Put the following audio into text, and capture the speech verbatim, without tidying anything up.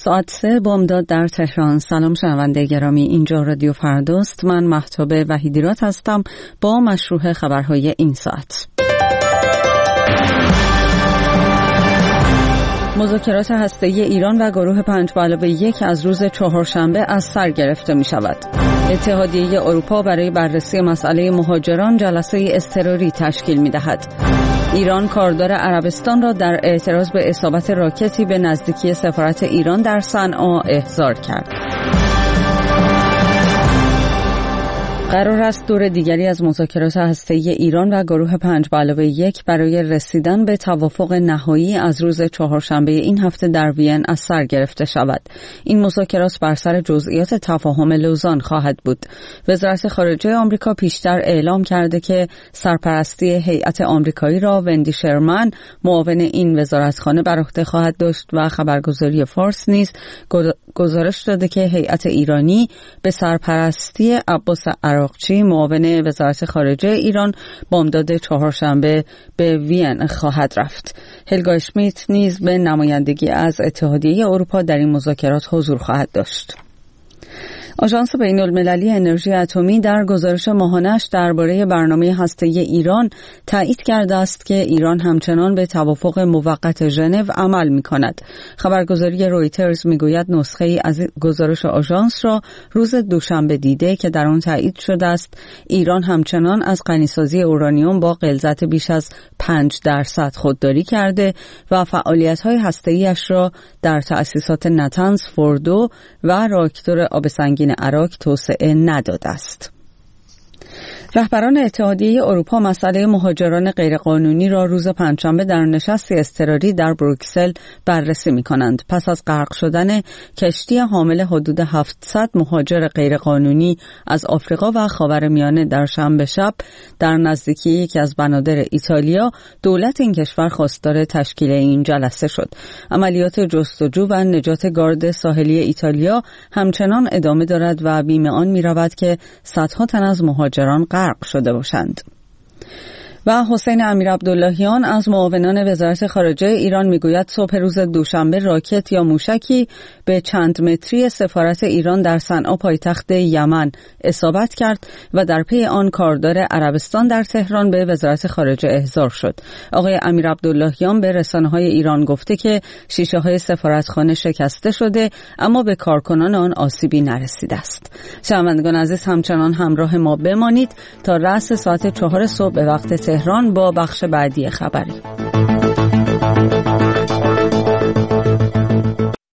ساعت سه بامداد در تهران. سلام شنونده گرامی، اینجا رادیو فرداست. من مهتاب وحیدیرات هستم با مشروع خبرهای این ساعت. مذاکرات هسته‌ای ایران و گروه پنج به علاوه یک از روز چهارشنبه از سر گرفته می شود. اتحادیه اروپا برای بررسی مسئله مهاجران جلسه اضطراری تشکیل می دهد. ایران کاردار عربستان را در اعتراض به اصابت راکتی به نزدیکی سفارت ایران در صنعا احضار کرد. قرار است دور دیگری از مذاکرات هسته‌ای ایران و گروه پنج به علاوه یک برای رسیدن به توافق نهایی از روز چهارشنبه این هفته در وین از سر گرفته شود. این مذاکرات بر سر جزئیات تفاهم لوزان خواهد بود. وزارت خارجه آمریکا پیشتر اعلام کرده که سرپرستی هیئت آمریکایی را وندی شرمن معاون این وزارتخانه بر عهده خواهد داشت و خبرگزاری فارس نیز گزارش داده که هیئت ایرانی به سرپرستی عباس عراقچی معاون وزارت خارجه ایران بامداد چهارشنبه به وین خواهد رفت. هلگا اشمیت نیز به نمایندگی از اتحادیه اروپا در این مذاکرات حضور خواهد داشت. آژانس بین‌المللی انرژی اتمی در گزارش ماهانه‌اش درباره برنامه هسته‌ای ایران تایید کرده است که ایران همچنان به توافق موقت ژنو عمل می‌کند. خبرگزاری رویترز می‌گوید نسخه‌ای از گزارش آژانس را روز دوشنبه دیده که در آن تایید شده است ایران همچنان از غنیسازی اورانیوم با غلظت بیش از پنج درصد خودداری کرده و فعالیت‌های هسته‌ای‌اش را در تأسیسات نتنز، فوردو و راکتور آب سنگین عراق توسعه نداده است. رهبران اتحادیه اروپا مسئله مهاجران غیرقانونی را روز پنجشنبه در نشستی اضطراری در بروکسل بررسی می‌کنند. پس از غرق شدن کشتی حامل حدود هفتصد مهاجر غیرقانونی از آفریقا و خاورمیانه در شنبه شب در نزدیکی یکی از بنادر ایتالیا، دولت این کشور خواستار تشکیل این جلسه شد. عملیات جستجو و نجات گارد ساحلی ایتالیا همچنان ادامه دارد و بیم آن می‌رود که صدها تن از مهاجران غرق شده باشند. و حسین امیرعبداللهیان از معاونان وزارت خارجه ایران میگوید صبح روز دوشنبه راکت یا موشکی به چند متری سفارت ایران در صنعا پایتخت یمن اصابت کرد و در پی آن کاردار عربستان در تهران به وزارت خارجه احضار شد. آقای امیرعبداللهیان به رسانه‌های ایران گفته که شیشه‌های سفارتخانه شکسته شده اما به کارکنان آن آسیبی نرسیده است. شنوندگان عزیز، همچنان همراه ما بمانید تا رأس ساعت چهار صبح به وقت تهران با بخش بعدی خبری.